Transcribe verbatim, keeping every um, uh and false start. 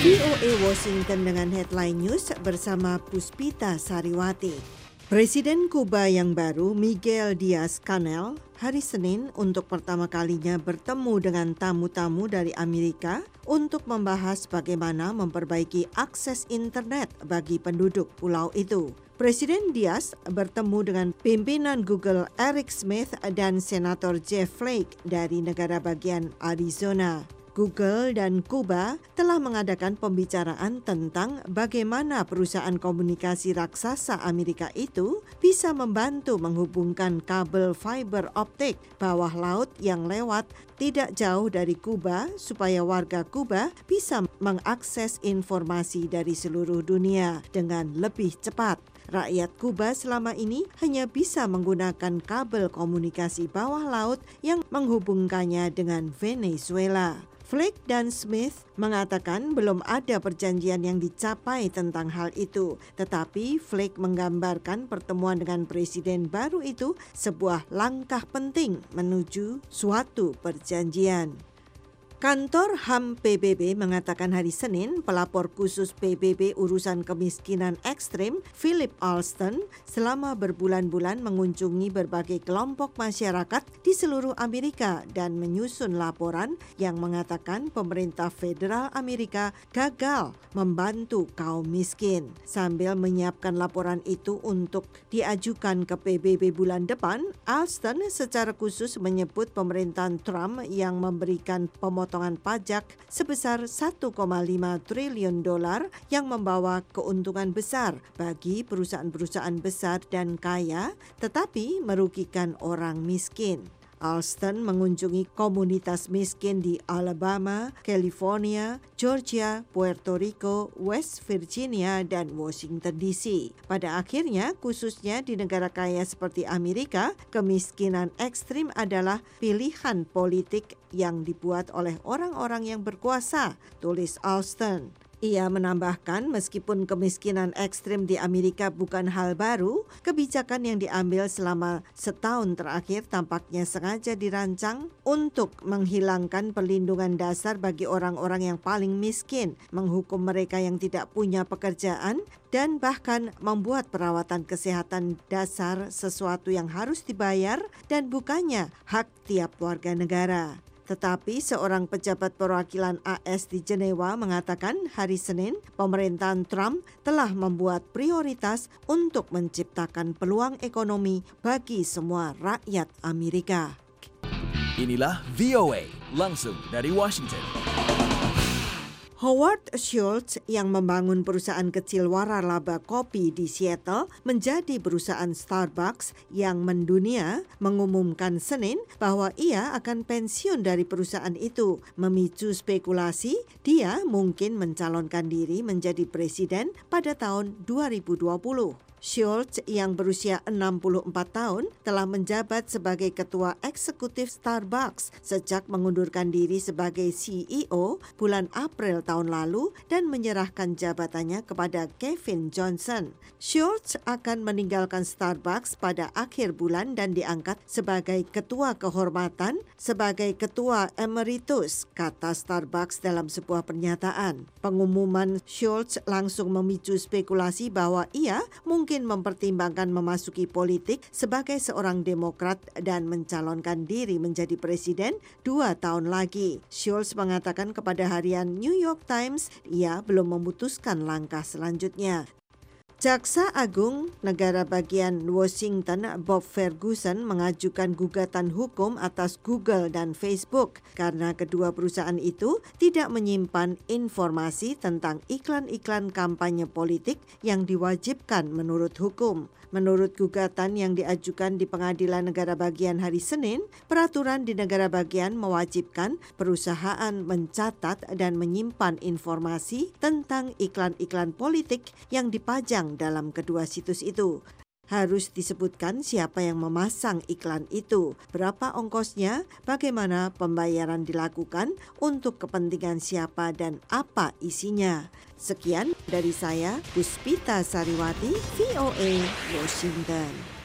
V O A Washington dengan headline news bersama Puspita Sariwati. Presiden Kuba yang baru, Miguel Diaz-Canel, hari Senin untuk pertama kalinya bertemu dengan tamu-tamu dari Amerika untuk membahas bagaimana memperbaiki akses internet bagi penduduk pulau itu. Presiden Diaz bertemu dengan pimpinan Google Eric Schmidt dan Senator Jeff Flake dari negara bagian Arizona. Google dan Kuba telah mengadakan pembicaraan tentang bagaimana perusahaan komunikasi raksasa Amerika itu bisa membantu menghubungkan kabel fiber optik bawah laut yang lewat tidak jauh dari Kuba supaya warga Kuba bisa mengakses informasi dari seluruh dunia dengan lebih cepat. Rakyat Kuba selama ini hanya bisa menggunakan kabel komunikasi bawah laut yang menghubungkannya dengan Venezuela. Flake dan Smith mengatakan belum ada perjanjian yang dicapai tentang hal itu, tetapi Flake menggambarkan pertemuan dengan presiden baru itu sebuah langkah penting menuju suatu perjanjian. Kantor H A M P B B mengatakan hari Senin pelapor khusus P B B urusan kemiskinan ekstrim Philip Alston selama berbulan-bulan mengunjungi berbagai kelompok masyarakat di seluruh Amerika dan menyusun laporan yang mengatakan pemerintah federal Amerika gagal membantu kaum miskin. Sambil menyiapkan laporan itu untuk diajukan ke P B B bulan depan, Alston secara khusus menyebut pemerintahan Trump yang memberikan pemotongan potongan pajak sebesar satu koma lima triliun dolar yang membawa keuntungan besar bagi perusahaan-perusahaan besar dan kaya, tetapi merugikan orang miskin. Alston mengunjungi komunitas miskin di Alabama, California, Georgia, Puerto Rico, West Virginia, dan Washington D C. Pada akhirnya, khususnya di negara kaya seperti Amerika, kemiskinan ekstrim adalah pilihan politik yang dibuat oleh orang-orang yang berkuasa, tulis Alston. Ia menambahkan meskipun kemiskinan ekstrim di Amerika bukan hal baru, kebijakan yang diambil selama setahun terakhir tampaknya sengaja dirancang untuk menghilangkan perlindungan dasar bagi orang-orang yang paling miskin, menghukum mereka yang tidak punya pekerjaan, dan bahkan membuat perawatan kesehatan dasar sesuatu yang harus dibayar dan bukannya hak tiap warga negara. Tetapi seorang pejabat perwakilan A S di Jenewa mengatakan hari Senin pemerintahan Trump telah membuat prioritas untuk menciptakan peluang ekonomi bagi semua rakyat Amerika. Inilah V O A langsung dari Washington. Howard Schultz yang membangun perusahaan kecil waralaba kopi di Seattle menjadi perusahaan Starbucks yang mendunia mengumumkan Senin bahwa ia akan pensiun dari perusahaan itu, memicu spekulasi dia mungkin mencalonkan diri menjadi presiden pada tahun dua ribu dua puluh. Schultz yang berusia enam puluh empat tahun telah menjabat sebagai ketua eksekutif Starbucks sejak mengundurkan diri sebagai C E O bulan April tahun lalu dan menyerahkan jabatannya kepada Kevin Johnson. Schultz akan meninggalkan Starbucks pada akhir bulan dan diangkat sebagai ketua kehormatan sebagai ketua emeritus, kata Starbucks dalam sebuah pernyataan. Pengumuman Schultz langsung memicu spekulasi bahwa ia mungkin mungkin mempertimbangkan memasuki politik sebagai seorang Demokrat dan mencalonkan diri menjadi presiden dua tahun lagi. Schultz mengatakan kepada harian New York Times ia belum memutuskan langkah selanjutnya. Jaksa Agung Negara Bagian Washington Bob Ferguson mengajukan gugatan hukum atas Google dan Facebook karena kedua perusahaan itu tidak menyimpan informasi tentang iklan-iklan kampanye politik yang diwajibkan menurut hukum. Menurut gugatan yang diajukan di Pengadilan Negara Bagian hari Senin, peraturan di negara bagian mewajibkan perusahaan mencatat dan menyimpan informasi tentang iklan-iklan politik yang dipajang dalam kedua situs itu. Harus disebutkan siapa yang memasang iklan itu, berapa ongkosnya, bagaimana pembayaran dilakukan, untuk kepentingan siapa dan apa isinya. Sekian dari saya, Puspita Sariwati, V O A Washington.